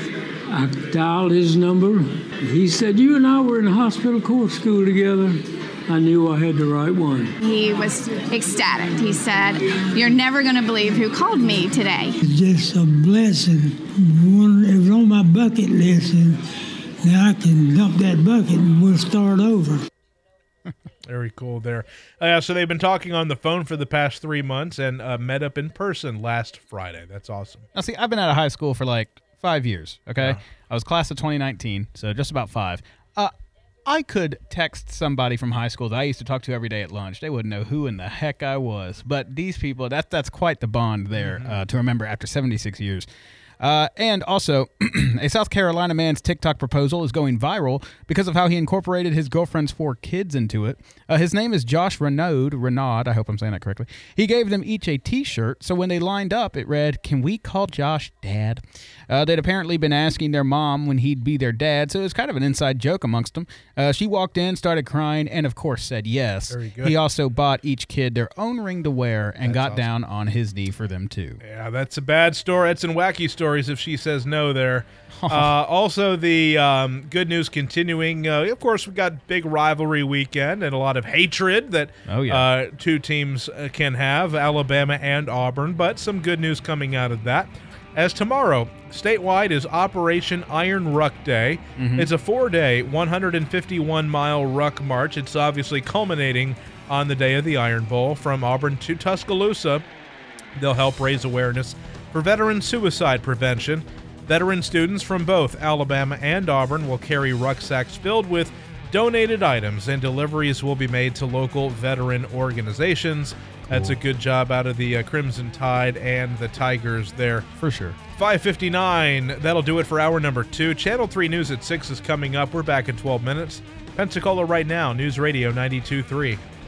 Speaker 1: I dialed his number. He said, "You and I were in hospital court school together." I knew I had the right one.
Speaker 15: He was ecstatic. He said, "You're never going to believe who called me today."
Speaker 1: It's just a blessing. One, it was on my bucket list, and now I can dump that bucket and we'll start over.
Speaker 2: Very cool there. Uh, so they've been talking on the phone for the past three months and uh, met up in person last Friday. That's awesome.
Speaker 4: Now, see, I've been out of high school for like five years, okay?
Speaker 2: Yeah.
Speaker 4: I was class of twenty nineteen, so just about five. Uh, I could text somebody from high school that I used to talk to every day at lunch. They wouldn't know who in the heck I was. But these people, that, that's quite the bond there mm-hmm. uh, to remember after seventy-six years. Uh, and also, a South Carolina man's TikTok proposal is going viral because of how he incorporated his girlfriend's four kids into it. Uh, his name is Josh Renaud, Renaud, I hope I'm saying that correctly. He gave them each a T-shirt, so when they lined up, it read, "Can we call Josh Dad?" Uh, they'd apparently been asking their mom when he'd be their dad, so it was kind of an inside joke amongst them. Uh, she walked in, started crying, and of course said yes.
Speaker 2: Very good.
Speaker 4: He also bought each kid their own ring to wear and
Speaker 2: That's
Speaker 4: got
Speaker 2: awesome.
Speaker 4: down on his knee for them too.
Speaker 2: Yeah, that's a bad story. That's in wacky stories if she says no there. Uh, also, the um, good news continuing. Uh, of course, we've got big rivalry weekend and a lot of hatred that
Speaker 4: Oh, yeah.
Speaker 2: uh, two teams uh, can have, Alabama and Auburn, but some good news coming out of that. As tomorrow, statewide is Operation Iron Ruck Day.
Speaker 4: Mhm.
Speaker 2: It's a four-day, one hundred fifty-one mile ruck march. It's obviously culminating on the day of the Iron Bowl from Auburn to Tuscaloosa. They'll help raise awareness for veteran suicide prevention. Veteran students from both Alabama and Auburn will carry rucksacks filled with donated items, and deliveries will be made to local veteran organizations. That's a good job out of the uh, Crimson Tide and the Tigers there.
Speaker 4: For sure.
Speaker 2: five fifty-nine, that'll do it for hour number two. Channel three News at six is coming up. We're back in twelve minutes. Pensacola right now, News Radio ninety-two point three.